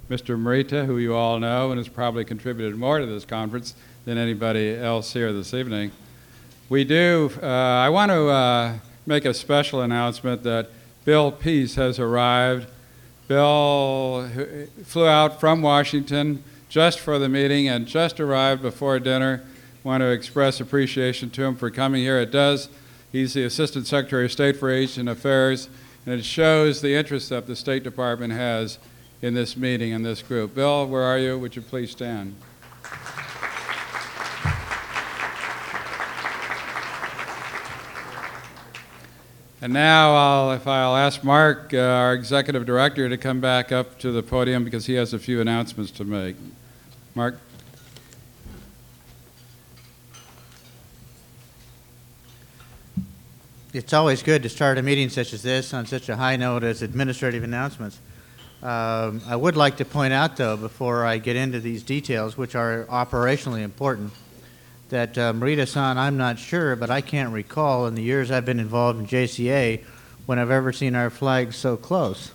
Mr. Morita, who you all know and has probably contributed more to this conference than anybody else here this evening. I want to make a special announcement that Bill Peace has arrived. Bill flew out from Washington just for the meeting and just arrived before dinner. Want to express appreciation to him for coming here. He's the Assistant Secretary of State for Asian Affairs, and it shows the interest that the State Department has in this meeting and this group. Bill, where are you? Would you please stand? And now I'll ask Mark, our Executive Director, to come back up to the podium because he has a few announcements to make. Mark? It's always good to start a meeting such as this on such a high note as administrative announcements. I would like to point out, though, before I get into these details, which are operationally important, that Morita-san, I'm not sure, but I can't recall in the years I've been involved in JCA when I've ever seen our flags so close.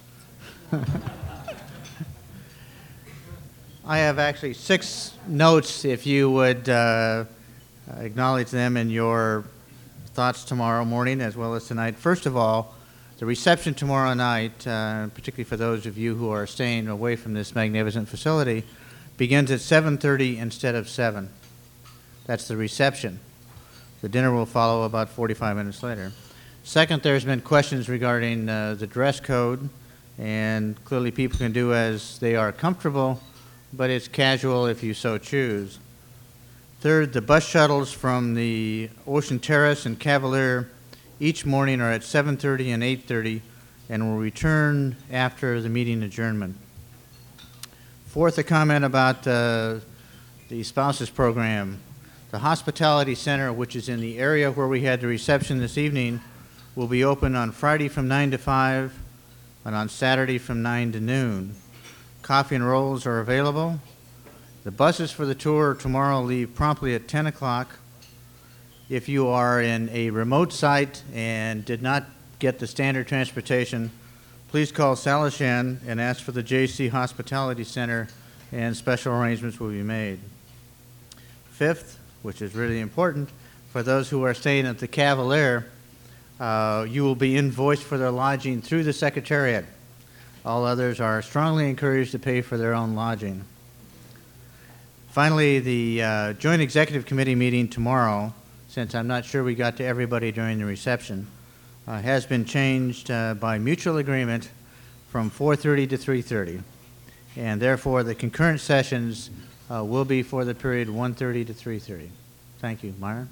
I have actually 6 notes, if you would acknowledge them in your thoughts tomorrow morning as well as tonight. First of all, the reception tomorrow night, particularly for those of you who are staying away from this magnificent facility, begins at 7:30 instead of 7. That's the reception. The dinner will follow about 45 minutes later. Second, there's been questions regarding the dress code, and clearly people can do as they are comfortable, but it's casual if you so choose. Third, the bus shuttles from the Ocean Terrace and Cavalier each morning are at 7:30 and 8:30 and will return after the meeting adjournment. Fourth, a comment about the spouses program. The hospitality center, which is in the area where we had the reception this evening, will be open on Friday from 9 to 5 and on Saturday from 9 to noon. Coffee and rolls are available. The buses for the tour tomorrow leave promptly at 10 o'clock. If you are in a remote site and did not get the standard transportation, please call Salishan and ask for the JC Hospitality Center, and special arrangements will be made. Fifth, which is really important, for those who are staying at the Cavalier, you will be invoiced for their lodging through the Secretariat. All others are strongly encouraged to pay for their own lodging. Finally, the Joint Executive Committee meeting tomorrow, since I'm not sure we got to everybody during the reception, has been changed by mutual agreement from 4:30 to 3:30. And therefore, the concurrent sessions will be for the period 1:30 to 3:30. Thank you. Myron?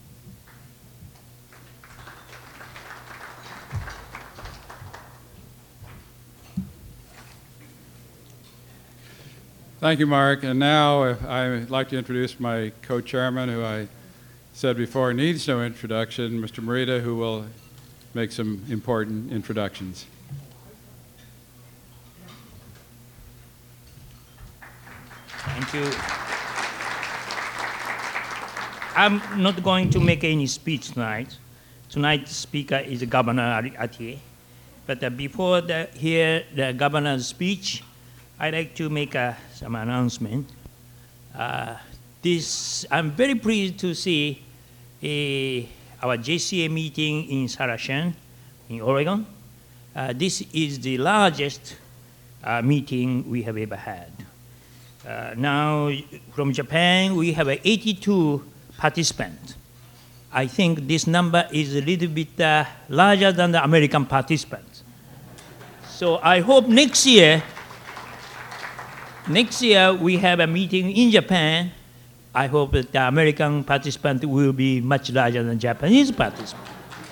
Thank you, Mark. And now I'd like to introduce my co-chairman, who I said before needs no introduction, Mr. Morita, who will make some important introductions. Thank you. I'm not going to make any speech tonight. Tonight's speaker is Governor Atiye. But before hear the governor's speech, I'd like to make some announcement. I'm very pleased to see our JCA meeting in Salishan, in Oregon. This is the largest meeting we have ever had. Now, from Japan, we have 82 participants. I think this number is a little bit larger than the American participants. So I hope next year we have a meeting in Japan. I hope that the American participant will be much larger than Japanese participants.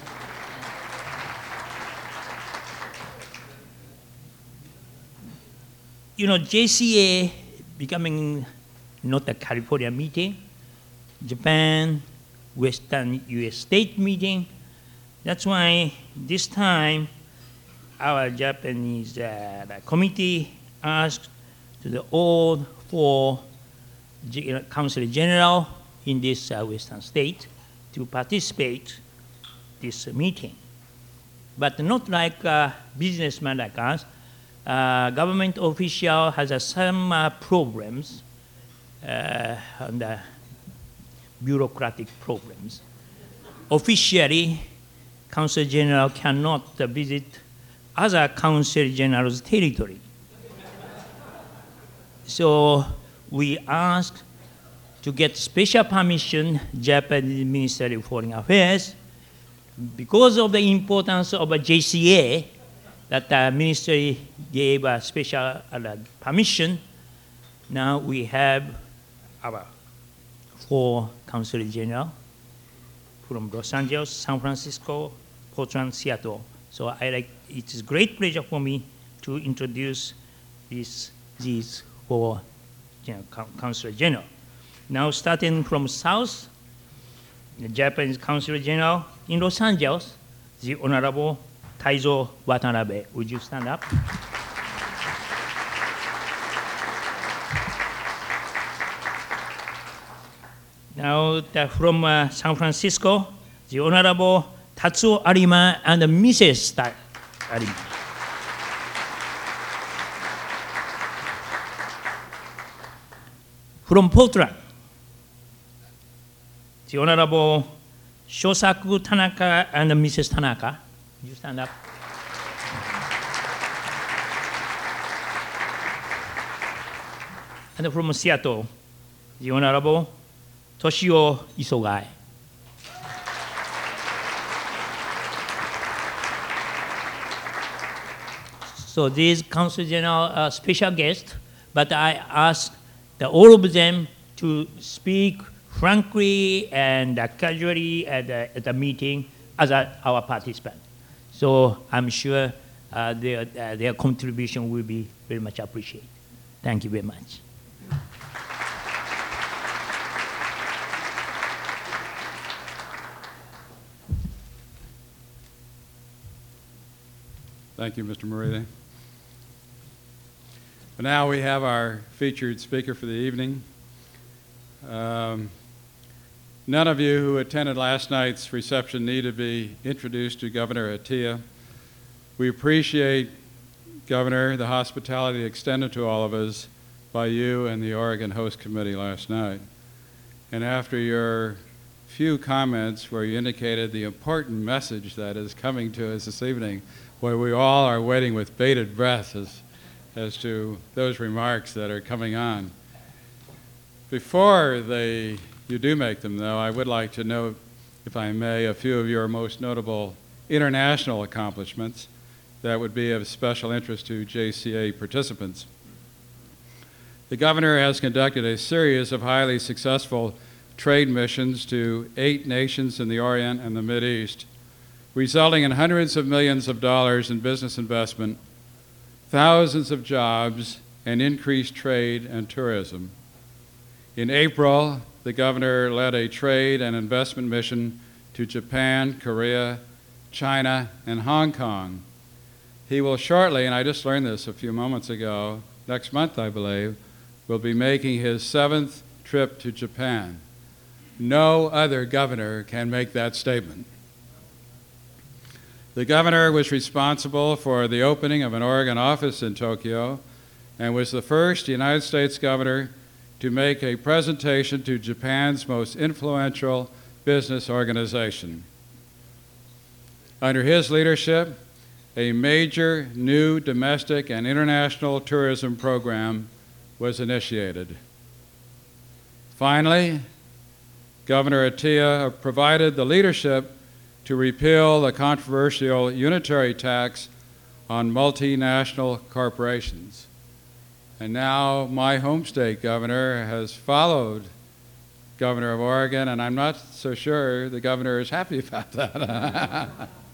You know, JCA becoming not a California meeting, Japan, Western US state meeting. That's why this time our Japanese committee asked to the all 4 Council General in this Western state to participate this meeting. But not like a businessman like us, government official has some problems, on the bureaucratic problems. Officially, Consul General cannot visit other Consul General's territory. So we asked to get special permission, Japanese Ministry of Foreign Affairs, because of the importance of a JCA, that the ministry gave a special permission. Now we have our 4 Consul General from Los Angeles, San Francisco, Portland, Seattle. So it is a great pleasure for me to introduce these 4 Consul General. Now starting from south, the Japanese Consul General in Los Angeles, the Honorable Taizo Watanabe. Would you stand up? Now from San Francisco, the Honorable Tatsuo Arima and Mrs. Arima. From Portland, the Honorable Shosaku Tanaka and Mrs. Tanaka. Would you stand up? And from Seattle, the Honorable Toshio Isogai. So these Consul General are special guests, but I asked all of them to speak frankly and casually at the meeting as our participants. So I'm sure their contribution will be very much appreciated. Thank you very much. Thank you, Mr. Morita. But now we have our featured speaker for the evening. None of you who attended last night's reception need to be introduced to Governor Atiyeh. We appreciate, Governor, the hospitality extended to all of us by you and the Oregon Host Committee last night. And after your few comments where you indicated the important message that is coming to us this evening, where we all are waiting with bated breath as to those remarks that are coming on. Before you do make them, though, I would like to note, if I may, a few of your most notable international accomplishments that would be of special interest to JCA participants. The Governor has conducted a series of highly successful trade missions to 8 nations in the Orient and the Mideast, resulting in hundreds of millions of dollars in business investment, thousands of jobs, and increased trade and tourism. In April, the Governor led a trade and investment mission to Japan, Korea, China, and Hong Kong. He will shortly, and I just learned this a few moments ago, next month I believe, will be making his 7th trip to Japan. No other governor can make that statement. The Governor was responsible for the opening of an Oregon office in Tokyo and was the first United States governor to make a presentation to Japan's most influential business organization. Under his leadership, a major new domestic and international tourism program was initiated. Finally, Governor Atiyeh provided the leadership to repeal the controversial unitary tax on multinational corporations. And now my home state governor has followed Governor of Oregon, and I'm not so sure the governor is happy about that.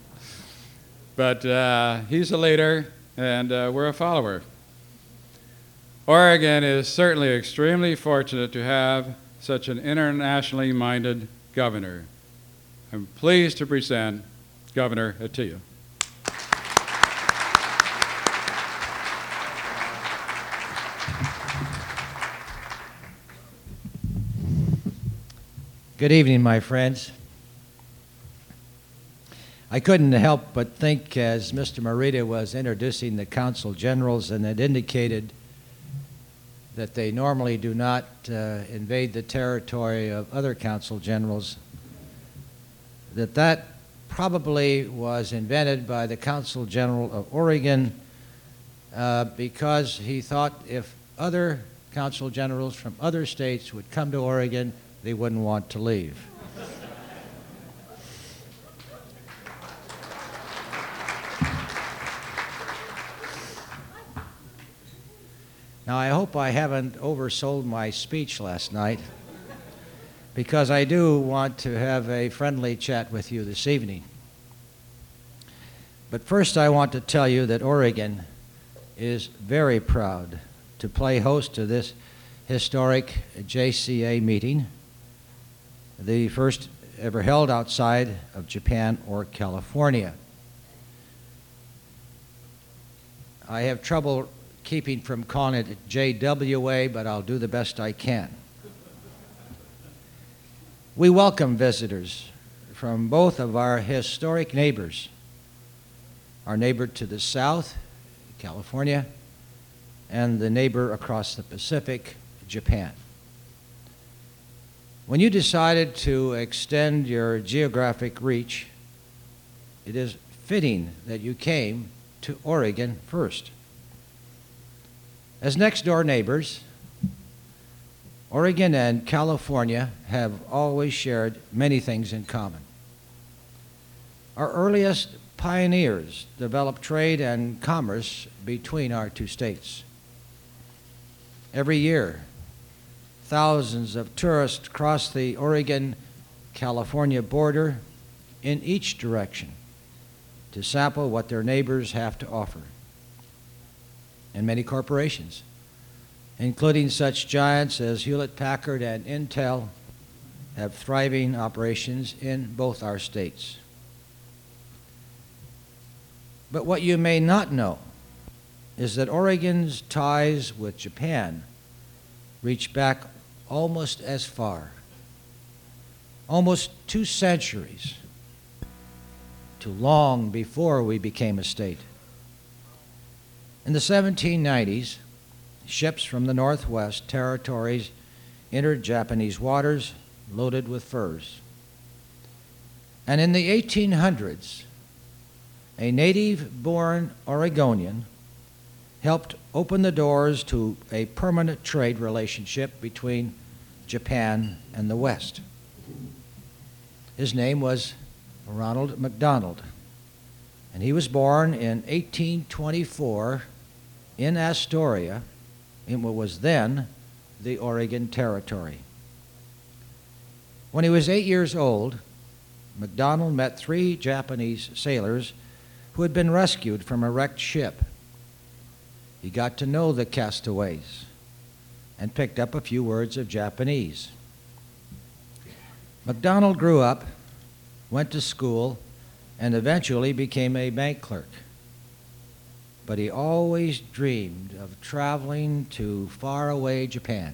But he's a leader, and we're a follower. Oregon is certainly extremely fortunate to have such an internationally minded governor. I'm pleased to present Governor Atiyeh. Good evening, my friends. I couldn't help but think as Mr. Morita was introducing the Consul Generals and it indicated that they normally do not invade the territory of other Consul Generals, that probably was invented by the Consul General of Oregon because he thought if other Consul Generals from other states would come to Oregon, they wouldn't want to leave. Now, I hope I haven't oversold my speech last night, because I do want to have a friendly chat with you this evening. But first, I want to tell you that Oregon is very proud to play host to this historic JCA meeting, the first ever held outside of Japan or California. I have trouble keeping from calling it JWA, but I'll do the best I can. We welcome visitors from both of our historic neighbors. Our neighbor to the south, California, and the neighbor across the Pacific, Japan. When you decided to extend your geographic reach, it is fitting that you came to Oregon first. As next-door neighbors, Oregon and California have always shared many things in common. Our earliest pioneers developed trade and commerce between our two states. Every year, thousands of tourists cross the Oregon-California border in each direction to sample what their neighbors have to offer. And many corporations, including such giants as Hewlett-Packard and Intel, have thriving operations in both our states. But what you may not know is that Oregon's ties with Japan reach back almost as far, almost 2 centuries, to long before we became a state. In the 1790s, ships from the Northwest Territories entered Japanese waters loaded with furs. And in the 1800s, a native-born Oregonian helped open the doors to a permanent trade relationship between Japan and the West. His name was Ronald McDonald, and he was born in 1824 in Astoria, in what was then the Oregon Territory. When he was 8 years old, McDonald met 3 Japanese sailors who had been rescued from a wrecked ship. He got to know the castaways and picked up a few words of Japanese. McDonald grew up, went to school, and eventually became a bank clerk. But he always dreamed of traveling to faraway Japan.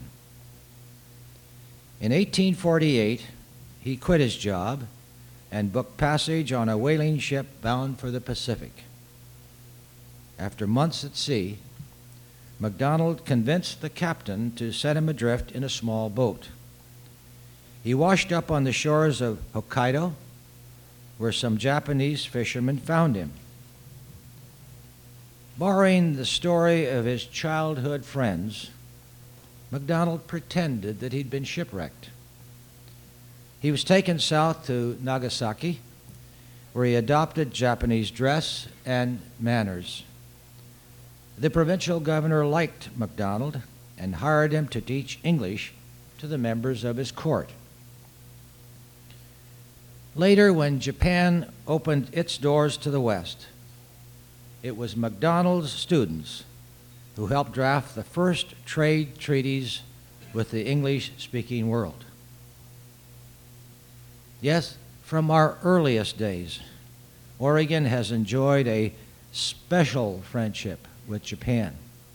In 1848, he quit his job and booked passage on a whaling ship bound for the Pacific. After months at sea, McDonald convinced the captain to set him adrift in a small boat. He washed up on the shores of Hokkaido, where some Japanese fishermen found him. Borrowing the story of his childhood friends, McDonald pretended that he'd been shipwrecked. He was taken south to Nagasaki, where he adopted Japanese dress and manners. The provincial governor liked McDonald and hired him to teach English to the members of his court. Later, when Japan opened its doors to the West, it was McDonald's students who helped draft the first trade treaties with the English-speaking world. Yes, from our earliest days, Oregon has enjoyed a special friendship with Japan.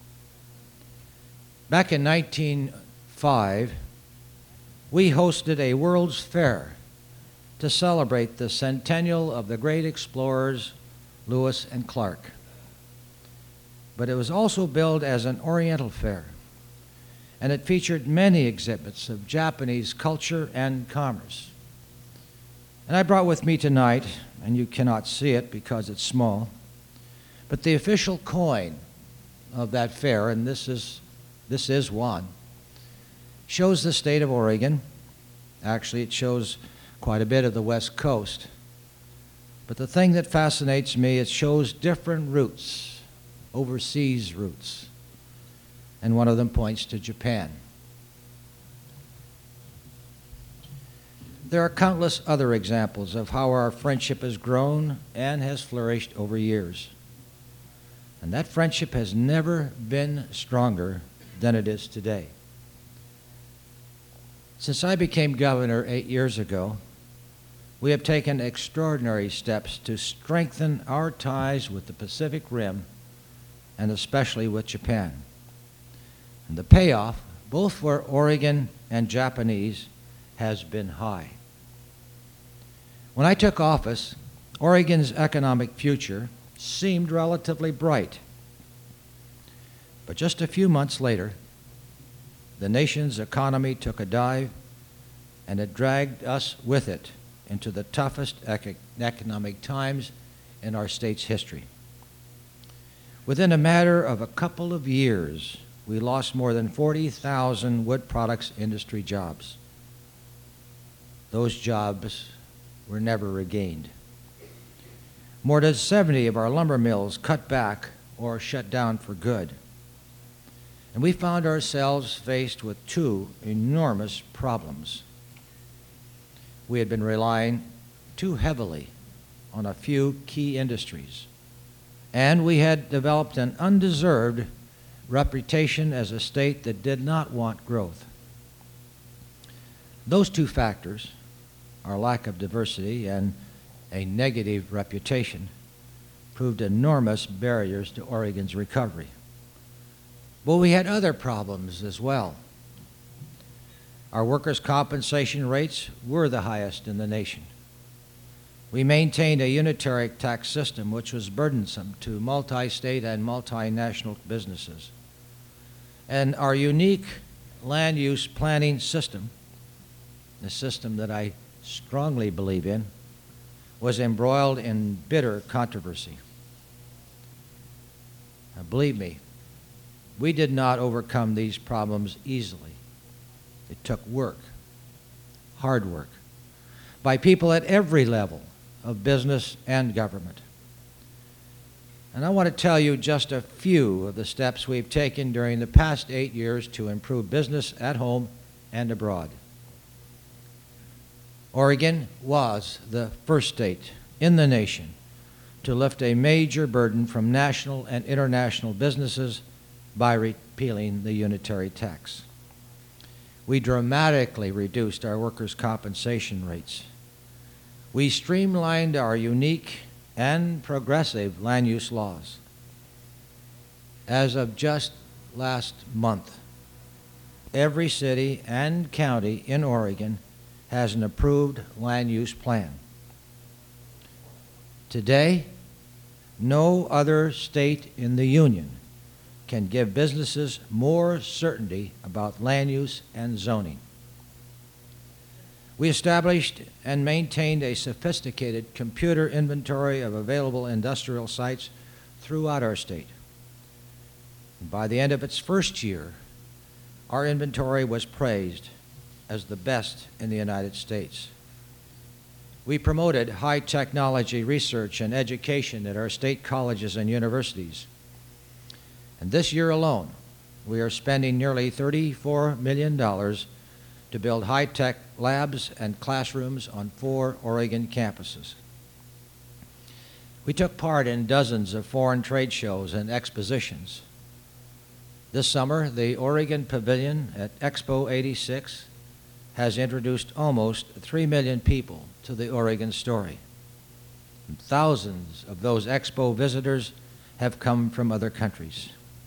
Back in 1905, we hosted a World's Fair to celebrate the centennial of the great explorers Lewis and Clark. But it was also billed as an Oriental fair, and it featured many exhibits of Japanese culture and commerce. And I brought with me tonight, and you cannot see it because it's small, but the official coin of that fair, and this is one, shows the state of Oregon. Actually, it shows quite a bit of the West Coast. But the thing that fascinates me, it shows different routes, overseas routes, and one of them points to Japan. There are countless other examples of how our friendship has grown and has flourished over years. And that friendship has never been stronger than it is today. Since I became governor 8 years ago, we have taken extraordinary steps to strengthen our ties with the Pacific Rim and especially with Japan. And the payoff, both for Oregon and Japanese, has been high. When I took office, Oregon's economic future seemed relatively bright. But just a few months later, the nation's economy took a dive, and it dragged us with it into the toughest economic times in our state's history. Within a matter of a couple of years, we lost more than 40,000 wood products industry jobs. Those jobs were never regained. More than 70 of our lumber mills cut back or shut down for good. And we found ourselves faced with two enormous problems. We had been relying too heavily on a few key industries, and we had developed an undeserved reputation as a state that did not want growth. Those two factors, our lack of diversity and a negative reputation, proved enormous barriers to Oregon's recovery. But we had other problems as well. Our workers' compensation rates were the highest in the nation. We maintained a unitary tax system which was burdensome to multi-state and multinational businesses. And our unique land use planning system, the system that I strongly believe in, was embroiled in bitter controversy. Now, believe me, we did not overcome these problems easily. It took work, hard work, by people at every level of business and government. And I want to tell you just a few of the steps we've taken during the past 8 years to improve business at home and abroad. Oregon was the first state in the nation to lift a major burden from national and international businesses by repealing the unitary tax. We dramatically reduced our workers' compensation rates. We streamlined our unique and progressive land use laws. As of just last month, every city and county in Oregon has an approved land use plan. Today, no other state in the Union can give businesses more certainty about land use and zoning. We established and maintained a sophisticated computer inventory of available industrial sites throughout our state. And by the end of its first year, our inventory was praised as the best in the United States. We promoted high technology research and education at our state colleges and universities. And this year alone, we are spending nearly $34 million to build high-tech labs and classrooms on 4 Oregon campuses. We took part in dozens of foreign trade shows and expositions. This summer, the Oregon Pavilion at Expo 86 has introduced almost 3 million people to the Oregon story. And thousands of those Expo visitors have come from other countries.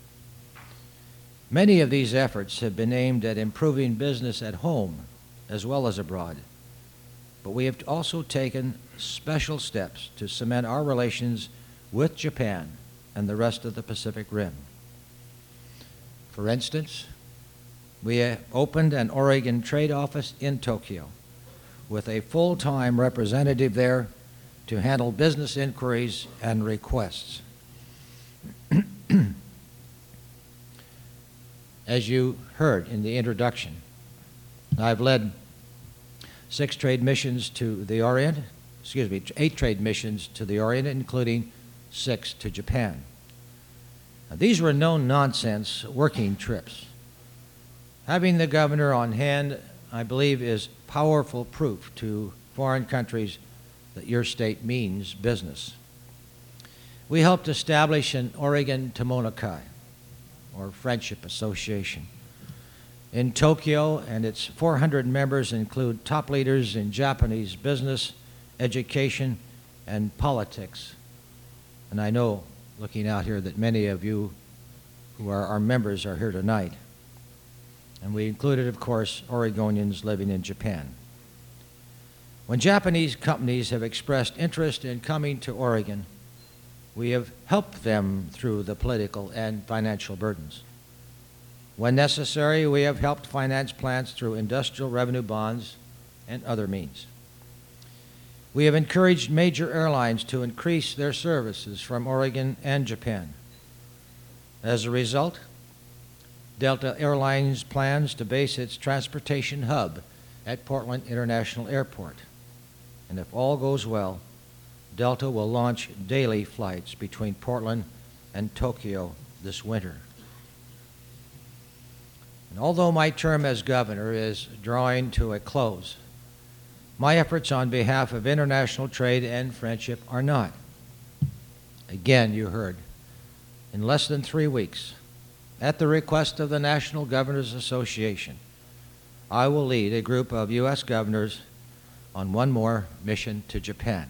Many of these efforts have been aimed at improving business at home as well as abroad. but we have also taken special steps to cement our relations with Japan and the rest of the Pacific Rim. For instance, we opened an Oregon trade office in Tokyo with a full-time representative there to handle business inquiries and requests. As you heard in the introduction, I've led 8 trade missions to the Orient, including 6 to Japan. Now, these were no-nonsense working trips. Having the governor on hand, I believe, is powerful proof to foreign countries that your state means business. We helped establish an Oregon Tomonokai, or Friendship Association, in Tokyo, and its 400 members include top leaders in Japanese business, education, and politics. And I know, looking out here, that many of you who are our members are here tonight. And we included, of course, Oregonians living in Japan. When Japanese companies have expressed interest in coming to Oregon, we have helped them through the political and financial burdens. When necessary, we have helped finance plants through industrial revenue bonds and other means. We have encouraged major airlines to increase their services from Oregon and Japan. As a result, Delta Airlines plans to base its transportation hub at Portland International Airport. And if all goes well, Delta will launch daily flights between Portland and Tokyo this winter. And although my term as governor is drawing to a close, my efforts on behalf of international trade and friendship are not. Again, you heard, in less than 3 weeks, at the request of the National Governors Association, I will lead a group of U.S. governors on one more mission to Japan.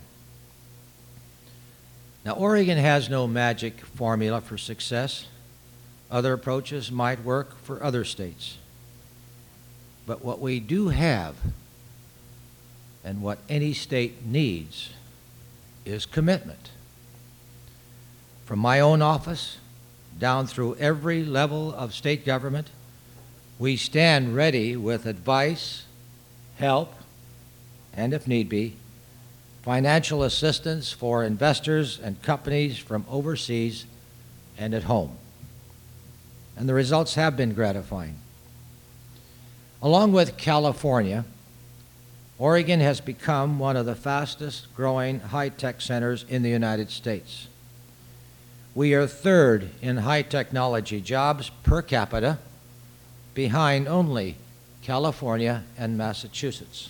Now, Oregon has no magic formula for success. Other approaches might work for other states. But what we do have, and what any state needs, is commitment. From my own office down through every level of state government, we stand ready with advice, help, and if need be, financial assistance for investors and companies from overseas and at home. And the results have been gratifying. Along with California, Oregon has become one of the fastest growing high-tech centers in the United States. We are 3rd in high technology jobs per capita, behind only California and Massachusetts.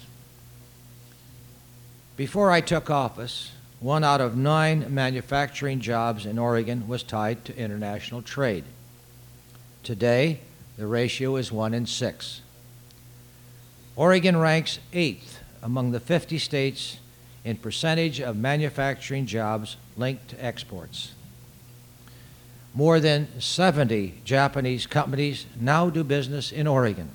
Before I took office, 1 out of 9 manufacturing jobs in Oregon was tied to international trade. Today, the ratio is 1 in 6. Oregon ranks 8th among the 50 states in percentage of manufacturing jobs linked to exports. More than 70 Japanese companies now do business in Oregon.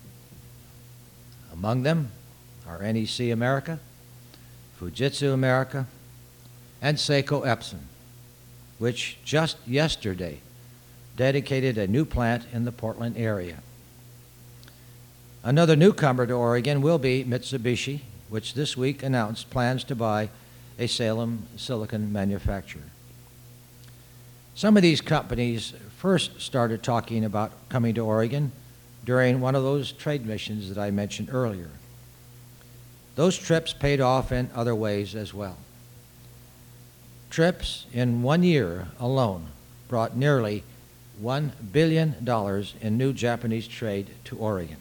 Among them are NEC America, Fujitsu America, and Seiko Epson, which just yesterday dedicated a new plant in the Portland area. Another newcomer to Oregon will be Mitsubishi, which this week announced plans to buy a Salem silicon manufacturer. Some of these companies first started talking about coming to Oregon during one of those trade missions that I mentioned earlier. Those trips paid off in other ways as well. Trips in 1 year alone brought nearly $1 billion in new Japanese trade to Oregon.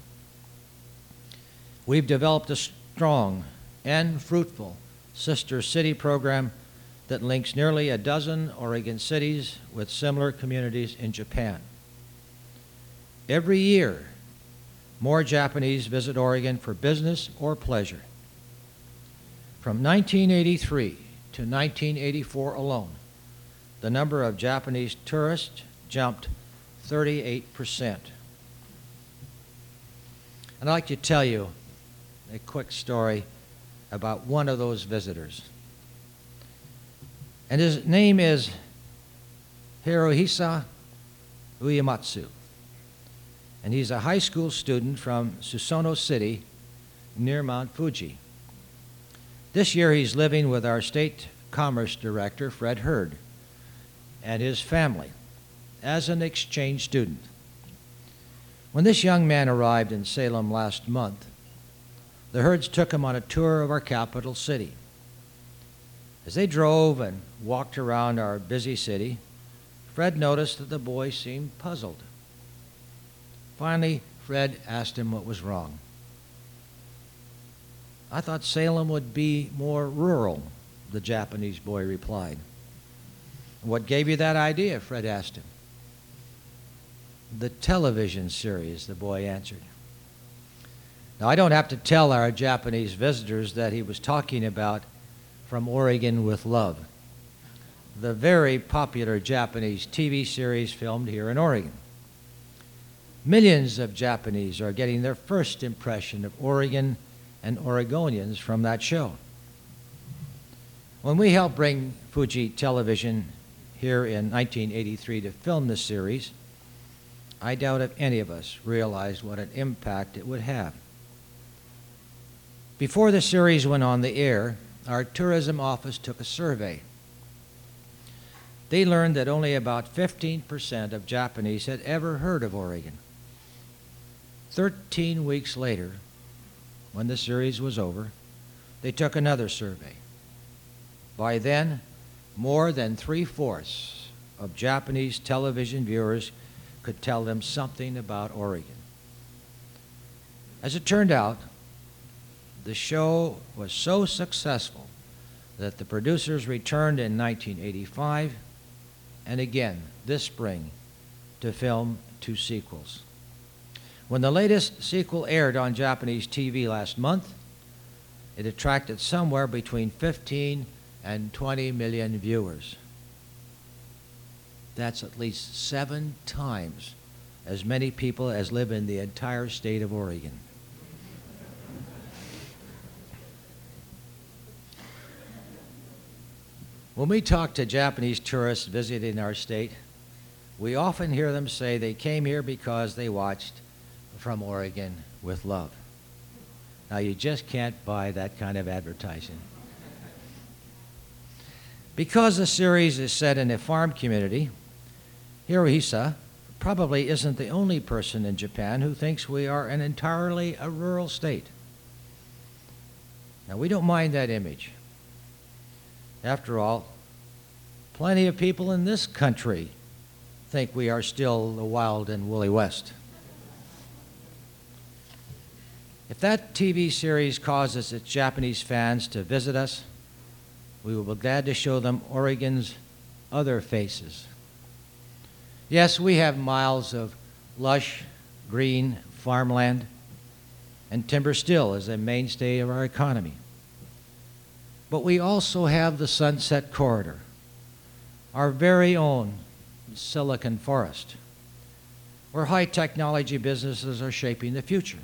We've developed a strong and fruitful sister city program that links nearly a dozen Oregon cities with similar communities in Japan. Every year, more Japanese visit Oregon for business or pleasure. From 1983 to 1984 alone, the number of Japanese tourists jumped 38%. And I'd like to tell you a quick story about one of those visitors. And his name is Hirohisa Uematsu. And he's a high school student from Susono City near Mount Fuji. This year he's living with our State Commerce Director, Fred Hurd, and his family as an exchange student. When this young man arrived in Salem last month, the Hurds took him on a tour of our capital city. As they drove and walked around our busy city, Fred noticed that the boy seemed puzzled. Finally, Fred asked him what was wrong. "I thought Salem would be more rural," the Japanese boy replied. "What gave you that idea?" Fred asked him. "The television series," the boy answered. Now, I don't have to tell our Japanese visitors that he was talking about From Oregon with Love, the very popular Japanese TV series filmed here in Oregon. Millions of Japanese are getting their first impression of Oregon and Oregonians from that show. When we helped bring Fuji Television here in 1983 to film this series, I doubt if any of us realized what an impact it would have. Before the series went on the air, our tourism office took a survey. They learned that only about 15% of Japanese had ever heard of Oregon. 13 weeks later, when the series was over, they took another survey. By then, more than 3/4 of Japanese television viewers could tell them something about Oregon. As it turned out, the show was so successful that the producers returned in 1985 and again this spring to film 2 sequels. When the latest sequel aired on Japanese TV last month, it attracted somewhere between 15 and 20 million viewers. That's at least 7 times as many people as live in the entire state of Oregon. When we talk to Japanese tourists visiting our state, we often hear them say they came here because they watched From Oregon with Love. Now, you just can't buy that kind of advertising. Because the series is set in a farm community, Hirohisa probably isn't the only person in Japan who thinks we are an entirely a rural state. Now, we don't mind that image. After all, plenty of people in this country think we are still the wild and woolly West. If that TV series causes its Japanese fans to visit us, we will be glad to show them Oregon's other faces. Yes, we have miles of lush, green farmland, and timber still is a mainstay of our economy. But we also have the Sunset Corridor, our very own Silicon Forest, where high technology businesses are shaping the future.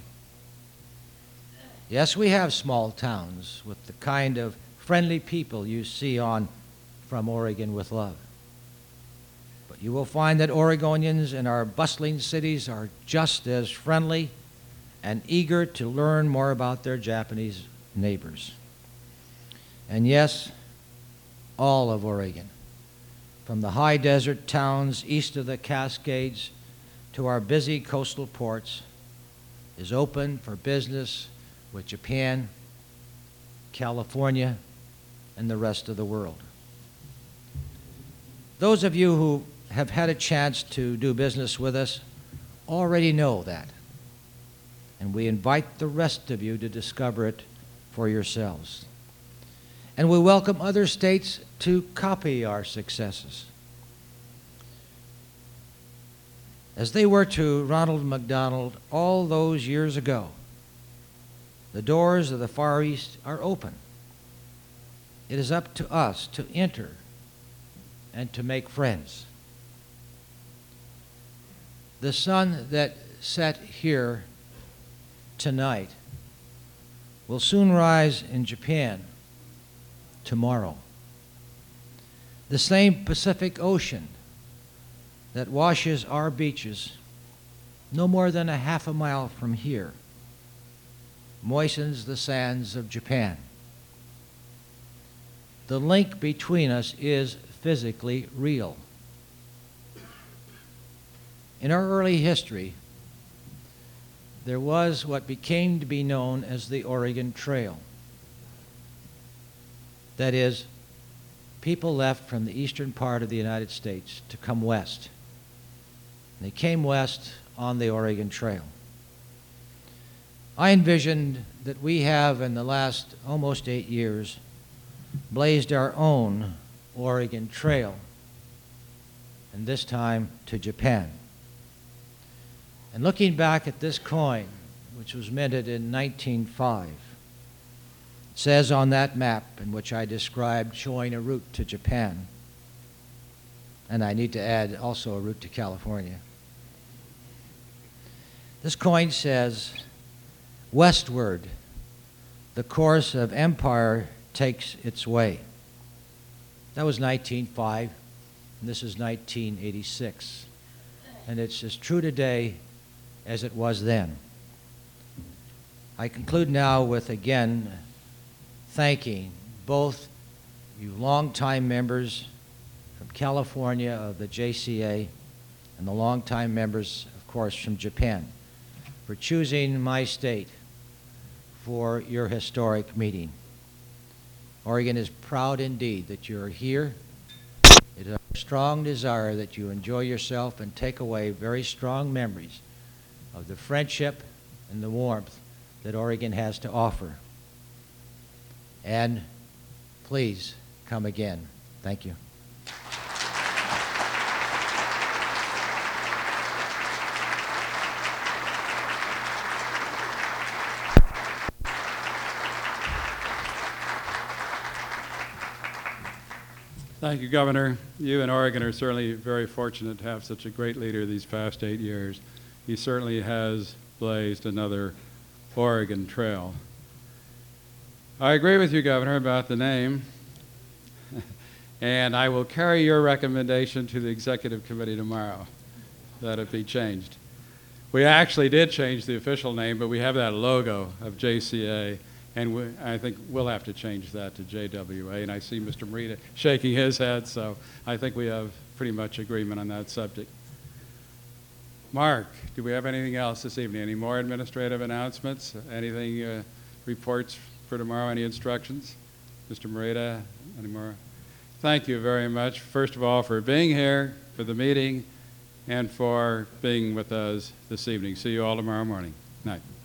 Yes, we have small towns with the kind of friendly people you see on From Oregon with Love. But you will find that Oregonians in our bustling cities are just as friendly and eager to learn more about their Japanese neighbors. And yes, all of Oregon, from the high desert towns east of the Cascades to our busy coastal ports, is open for business with Japan, California, and the rest of the world. Those of you who have had a chance to do business with us already know that, and we invite the rest of you to discover it for yourselves. And we welcome other states to copy our successes. As they were to Ronald McDonald all those years ago, the doors of the Far East are open. It is up to us to enter and to make friends. The sun that set here tonight will soon rise in Japan tomorrow. The same Pacific Ocean that washes our beaches no more than a half a mile from here moistens the sands of Japan. The link between us is physically real. In our early history, there was what became to be known as the Oregon Trail. That is, people left from the eastern part of the United States to come west. They came west on the Oregon Trail. I envisioned that we have, in the last almost 8 years, blazed our own Oregon Trail, and this time to Japan. And looking back at this coin, which was minted in 1905, it says on that map in which I described showing a route to Japan, and I need to add also a route to California. This coin says, "Westward, the course of empire takes its way." That was 1905, and this is 1986. And it's as true today as it was then. I conclude now with again thanking both you longtime members from California of the JCA and the longtime members, of course, from Japan for choosing my state for your historic meeting. Oregon is proud indeed that you're here. It is a strong desire that you enjoy yourself and take away very strong memories of the friendship and the warmth that Oregon has to offer. And please come again. Thank you. Thank you, Governor. You and Oregon are certainly very fortunate to have such a great leader these past 8 years. He certainly has blazed another Oregon Trail. I agree with you, Governor, about the name, and I will carry your recommendation to the Executive Committee tomorrow that it be changed. We actually did change the official name, but we have that logo of JCA, and I think we'll have to change that to JWA, and I see Mr. Morita shaking his head, so I think we have pretty much agreement on that subject. Mark, do we have anything else this evening? Any more administrative announcements? Anything, reports for tomorrow? Any instructions? Mr. Morita, any more? Thank you very much, first of all, for being here for the meeting and for being with us this evening. See you all tomorrow morning. Night.